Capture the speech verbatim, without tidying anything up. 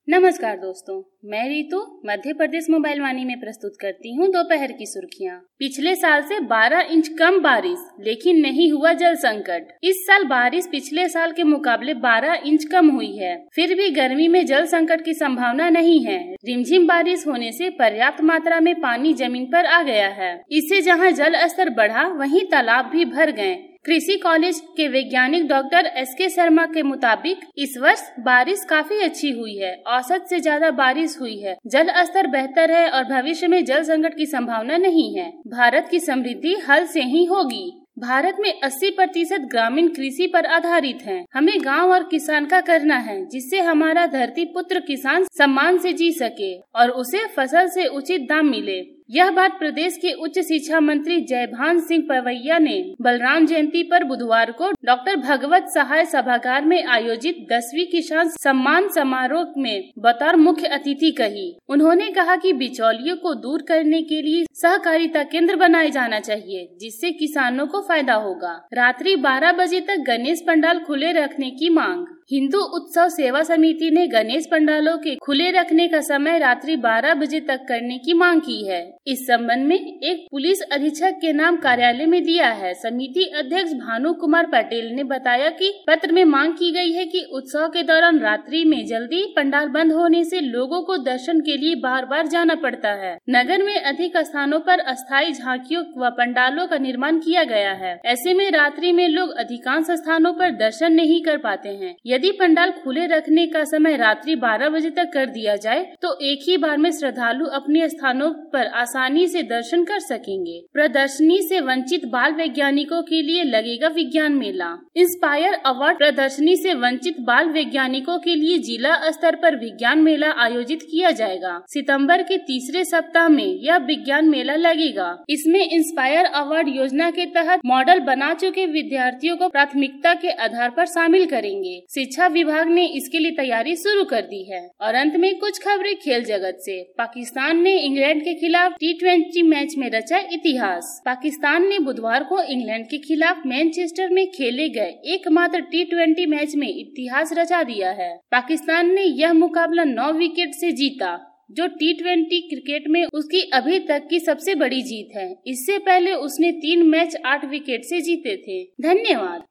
नमस्कार दोस्तों, मैं रितु मध्य प्रदेश मोबाइल वाणी में प्रस्तुत करती हूँ दोपहर की सुर्खियाँ। पिछले साल से बारह इंच कम बारिश, लेकिन नहीं हुआ जल संकट। इस साल बारिश पिछले साल के मुकाबले बारह इंच कम हुई है, फिर भी गर्मी में जल संकट की संभावना नहीं है। रिमझिम बारिश होने से पर्याप्त मात्रा में पानी जमीन पर आ गया है। इससे जहाँ जल स्तर बढ़ा, वहीं तालाब भी भर गए। कृषि कॉलेज के वैज्ञानिक डॉक्टर एस के शर्मा के मुताबिक इस वर्ष बारिश काफी अच्छी हुई है, औसत से ज्यादा बारिश हुई है, जल स्तर बेहतर है और भविष्य में जल संकट की संभावना नहीं है। भारत की समृद्धि हल से ही होगी। भारत में अस्सी प्रतिशत ग्रामीण कृषि पर आधारित है। हमें गांव और किसान का करना है, जिससे हमारा धरती पुत्र किसान सम्मान से जी सके और उसे फसल से उचित दाम मिले। यह बात प्रदेश के उच्च शिक्षा मंत्री जयभान सिंह पवैया ने बलराम जयंती पर बुधवार को डॉक्टर भगवत सहाय सभागार में आयोजित दसवीं किसान सम्मान समारोह में बतौर मुख्य अतिथि कही। उन्होंने कहा कि बिचौलियों को दूर करने के लिए सहकारिता केंद्र बनाए जाना चाहिए, जिससे किसानों को फायदा होगा। रात्रि बारह बजे तक गणेश पंडाल खुले रखने की मांग। हिंदू उत्सव सेवा समिति ने गणेश पंडालों के खुले रखने का समय रात्रि बारह बजे तक करने की मांग की है। इस संबंध में एक पुलिस अधीक्षक के नाम कार्यालय में दिया है। समिति अध्यक्ष भानु कुमार पटेल ने बताया कि पत्र में मांग की गई है कि उत्सव के दौरान रात्रि में जल्दी पंडाल बंद होने से लोगों को दर्शन के लिए बार बार जाना पड़ता है। नगर में अधिक स्थानों पर अस्थायी झांकियों व पंडालों का निर्माण किया गया है। ऐसे में रात्रि में लोग अधिकांश स्थानों पर दर्शन नहीं कर पाते हैं। यदि पंडाल खुले रखने का समय रात्रि बारह बजे तक कर दिया जाए तो एक ही बार में श्रद्धालु अपने स्थानों पर आसानी से दर्शन कर सकेंगे। प्रदर्शनी से वंचित बाल वैज्ञानिकों के लिए लगेगा विज्ञान मेला। इंस्पायर अवार्ड प्रदर्शनी से वंचित बाल वैज्ञानिकों के लिए जिला स्तर पर विज्ञान मेला आयोजित किया जाएगा। सितंबर के तीसरे सप्ताह में यह विज्ञान मेला लगेगा। इसमें इंस्पायर अवार्ड योजना के तहत मॉडल बना चुके विद्यार्थियों को प्राथमिकता के आधार पर शामिल करेंगे। शिक्षा विभाग ने इसके लिए तैयारी शुरू कर दी है। और अंत में कुछ खबरें खेल जगत से। पाकिस्तान ने इंग्लैंड के खिलाफ टी ट्वेंटी मैच में रचा इतिहास। पाकिस्तान ने बुधवार को इंग्लैंड के खिलाफ मैनचेस्टर में खेले गए एकमात्र टी ट्वेंटी मैच में इतिहास रचा दिया है। पाकिस्तान ने यह मुकाबला नौ विकेट से जीता, जो टी ट्वेंटी क्रिकेट में उसकी अभी तक की सबसे बड़ी जीत है। इससे पहले उसने तीन मैच आठ विकेट से जीते थे। धन्यवाद।